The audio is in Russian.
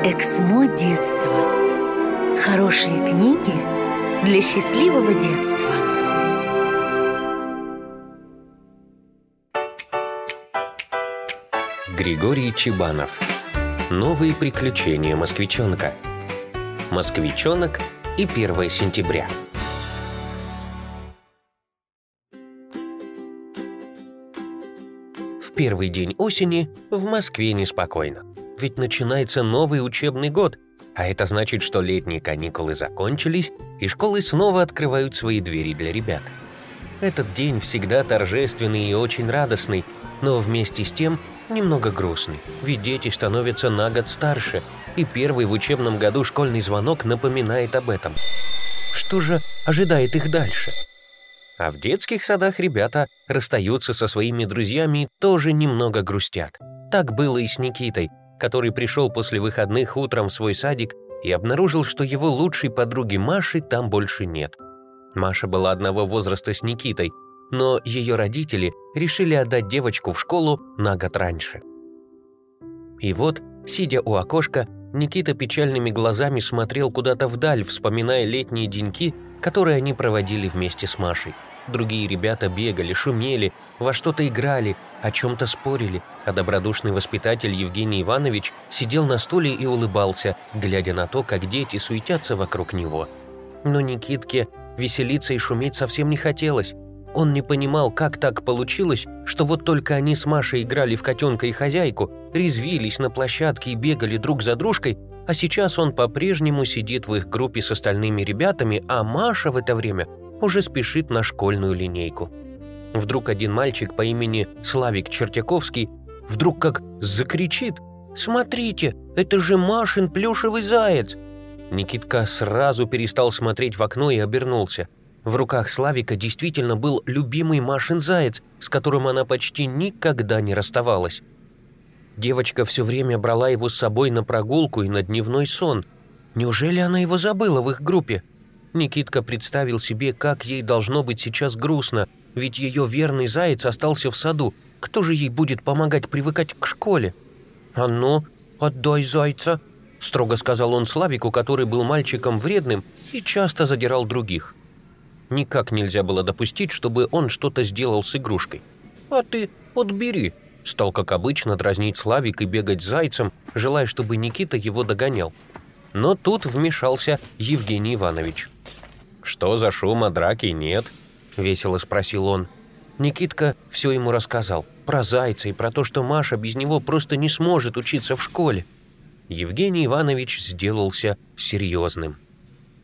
Эксмо детства. Хорошие книги для счастливого детства. Григорий Чебанов. Новые приключения москвичонка. Москвичонок и 1 сентября. В первый день осени в Москве неспокойно. Ведь начинается новый учебный год, а это значит, что летние каникулы закончились, и школы снова открывают свои двери для ребят. Этот день всегда торжественный и очень радостный, но вместе с тем немного грустный, ведь дети становятся на год старше, и первый в учебном году школьный звонок напоминает об этом. Что же ожидает их дальше? А в детских садах ребята расстаются со своими друзьями и тоже немного грустят. Так было и с Никитой, который пришел после выходных утром в свой садик и обнаружил, что его лучшей подруги Маши там больше нет. Маша была одного возраста с Никитой, но ее родители решили отдать девочку в школу на год раньше. И вот, сидя у окошка, Никита печальными глазами смотрел куда-то вдаль, вспоминая летние деньки, которые они проводили вместе с Машей. Другие ребята бегали, шумели, во что-то играли, о чем-то спорили, а добродушный воспитатель Евгений Иванович сидел на стуле и улыбался, глядя на то, как дети суетятся вокруг него. Но Никитке веселиться и шуметь совсем не хотелось. Он не понимал, как так получилось, что вот только они с Машей играли в котенка и хозяйку, резвились на площадке и бегали друг за дружкой, а сейчас он по-прежнему сидит в их группе с остальными ребятами, а Маша в это время уже спешит на школьную линейку. Вдруг один мальчик по имени Славик Чертяковский вдруг как закричит: «Смотрите, это же Машин плюшевый заяц!» Никитка сразу перестал смотреть в окно и обернулся. В руках Славика действительно был любимый Машин заяц, с которым она почти никогда не расставалась. Девочка все время брала его с собой на прогулку и на дневной сон. Неужели она его забыла в их группе? Никитка представил себе, как ей должно быть сейчас грустно, ведь ее верный заяц остался в саду. Кто же ей будет помогать привыкать к школе? «А ну, отдай зайца», — строго сказал он Славику, который был мальчиком вредным и часто задирал других. Никак нельзя было допустить, чтобы он что-то сделал с игрушкой. «А ты отбери», — стал, как обычно, дразнить Славик и бегать зайцем, желая, чтобы Никита его догонял. Но тут вмешался Евгений Иванович. «Что за шума, драки нет?» — весело спросил он. Никитка все ему рассказал, про зайца и про то, что Маша без него просто не сможет учиться в школе. Евгений Иванович сделался серьезным.